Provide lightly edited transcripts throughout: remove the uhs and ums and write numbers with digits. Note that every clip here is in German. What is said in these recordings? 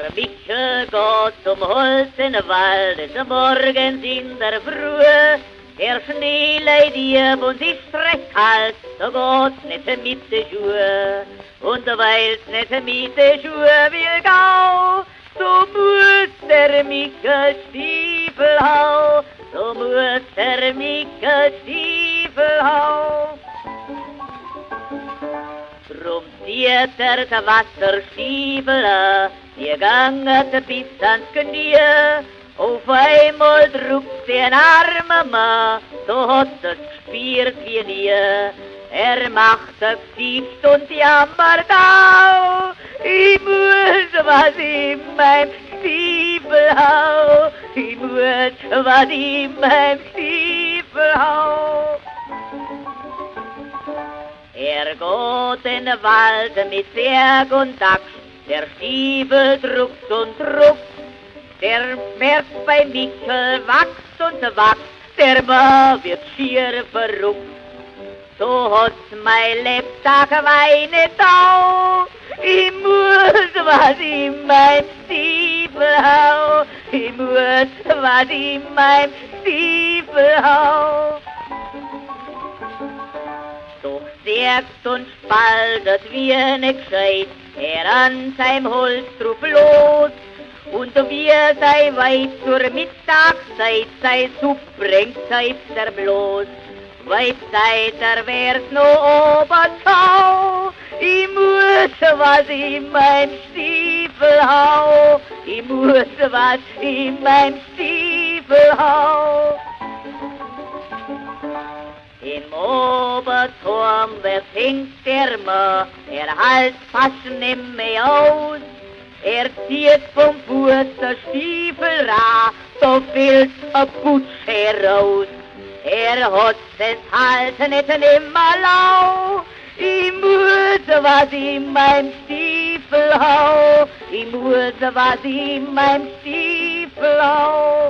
Der Michel geht zum Holz in den Wald, es ist morgens in der Früh. Der Schnee leidet ihr und ist recht kalt, so geht's nicht mit den Schuhen. Und weil's nicht mit den Schuhen will gau, so muss der Michel Stiefel hau, so muss der Michel Stiefel hau. Drum zieht der Wasserstiefel, ihr ganget bis ans Knie. Auf einmal druckt den armen Mann, so hat es gespielt wie nie. Er macht das Gesicht und jammert au, ich muss was in meinem Stiefel hau, ich muss was in meinem Stiefel hau. Er geht in den Wald mit Berg und Dachs, der Stiefel druckt und druckt. Der merkt bei Michel wächst und wächst, der Mann wird schier verrückt. So hat's mein Lebtag weine Tau, ich muss was in mein Stiefel hau, ich muss was in mein Stiefel hau. Doch sägt und spaltet wie ne Gescheit, an seinem Holz drauf los. Und wie sei weit zur Mittagszeit, sei Supp bringt, seid er bloß. Weit seid er wär's noch obertau, ich muss was in mein Stiefel hau, ich muss was in mein Stiefel hau. Im Oberturm, wer fängt der Mann, halt fast nimmer aus. Er zieht vom Fuß der Stiefel ran, so fällt ein Putsch heraus. Er hat es halt nicht nimmer lau, ich muss was in mein Stiefel hau, ich muss was in mein Stiefel hau.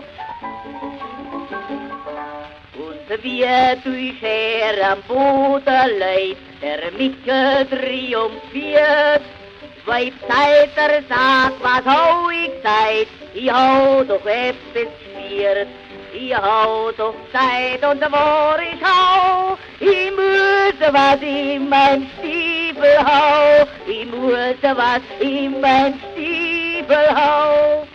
Und wie durch am Boden leid, der Michel triumphiert, weil Zeit er sagt, was hau ich Zeit, ich hau doch etwas schmiert. Ich hau doch Zeit und wo ich hau, ich muss was in mein Stiefel hau, ich muss was in mein Stiefel hau.